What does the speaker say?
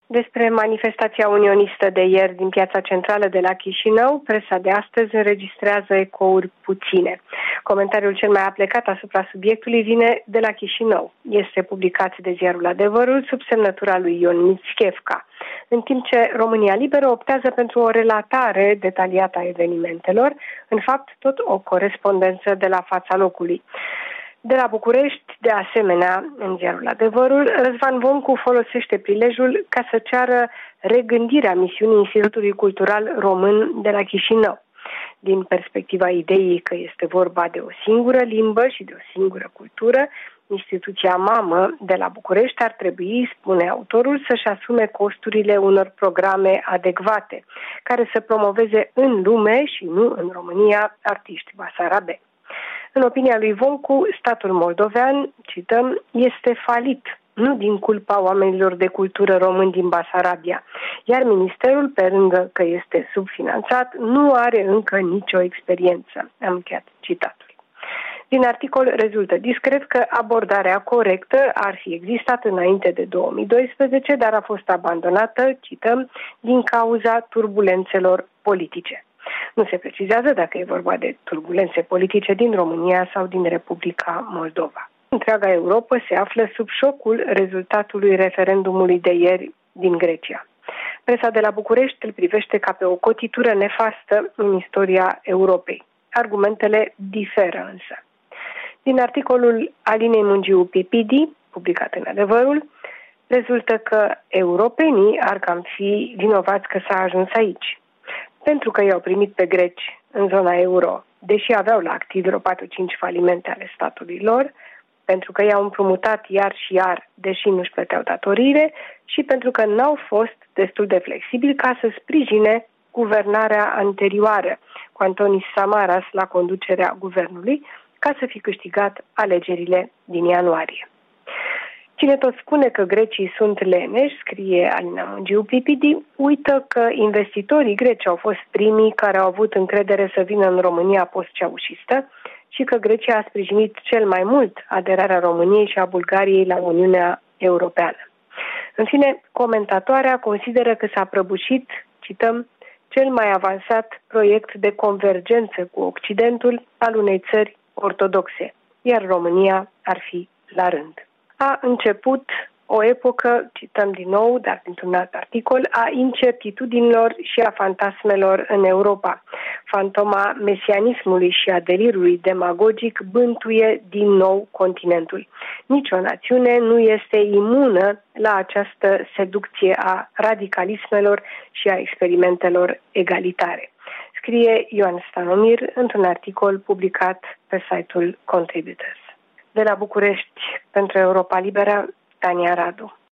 Despre manifestația unionistă de ieri din piața centrală de la Chișinău, presa de astăzi înregistrează ecouri puține. Comentariul cel mai aplecat asupra subiectului vine de la Chișinău. Este publicat de ziarul Adevărul sub semnătura lui Ion Mițchevca, în timp ce România Liberă optează pentru o relatare detaliată a evenimentelor, în fapt tot o corespondență de la fața locului. De la București, de asemenea, în ziarul Adevărul, Răzvan Voncu folosește prilejul ca să ceară regândirea misiunii Institutului Cultural Român de la Chișinău. Din perspectiva ideii că este vorba de o singură limbă și de o singură cultură, instituția mamă de la București ar trebui, spune autorul, să-și asume costurile unor programe adecvate, care să promoveze în lume și nu în România artiști basarabe. În opinia lui Voncu, statul moldovean, cităm, este falit, nu din culpa oamenilor de cultură români din Basarabia, iar ministerul, pe lângă că este subfinanțat, nu are încă nicio experiență. Am încheiat citatul. Din articol rezultă discret că abordarea corectă ar fi existat înainte de 2012, dar a fost abandonată, cităm, din cauza turbulențelor politice. Nu se precizează dacă e vorba de turbulențe politice din România sau din Republica Moldova. Întreaga Europa se află sub șocul rezultatului referendumului de ieri din Grecia. Presa de la București îl privește ca pe o cotitură nefastă în istoria Europei. Argumentele diferă însă. Din articolul Alinei Mungiu Pipidi, publicat în Adevărul, rezultă că europenii ar cam fi vinovați că s-a ajuns aici. Pentru că i-au primit pe greci în zona euro, deși aveau la activ vreo 4-5 falimente ale statului lor, pentru că i-au împrumutat iar și iar, deși nu-și plăteau datoriile, și pentru că n-au fost destul de flexibili ca să sprijine guvernarea anterioară, cu Antonis Samaras la conducerea guvernului, ca să fi câștigat alegerile din ianuarie. Cine tot spune că grecii sunt leneși, scrie Alina Mungiu Pipidi, uită că investitorii greci au fost primii care au avut încredere să vină în România post-ceaușistă și că Grecia a sprijinit cel mai mult aderarea României și a Bulgariei la Uniunea Europeană. În fine, comentatoarea consideră că s-a prăbușit, cităm, cel mai avansat proiect de convergență cu Occidentul al unei țări ortodoxe, iar România ar fi la rând. A început o epocă, cităm din nou, dar dintr-un alt articol, a incertitudinilor și a fantasmelor în Europa. Fantoma mesianismului și a delirului demagogic bântuie din nou continentul. Nici o națiune nu este imună la această seducție a radicalismelor și a experimentelor egalitare, scrie Ioan Stanomir într-un articol publicat pe site-ul Contributors. De la București, pentru Europa Liberă, Tania Radu.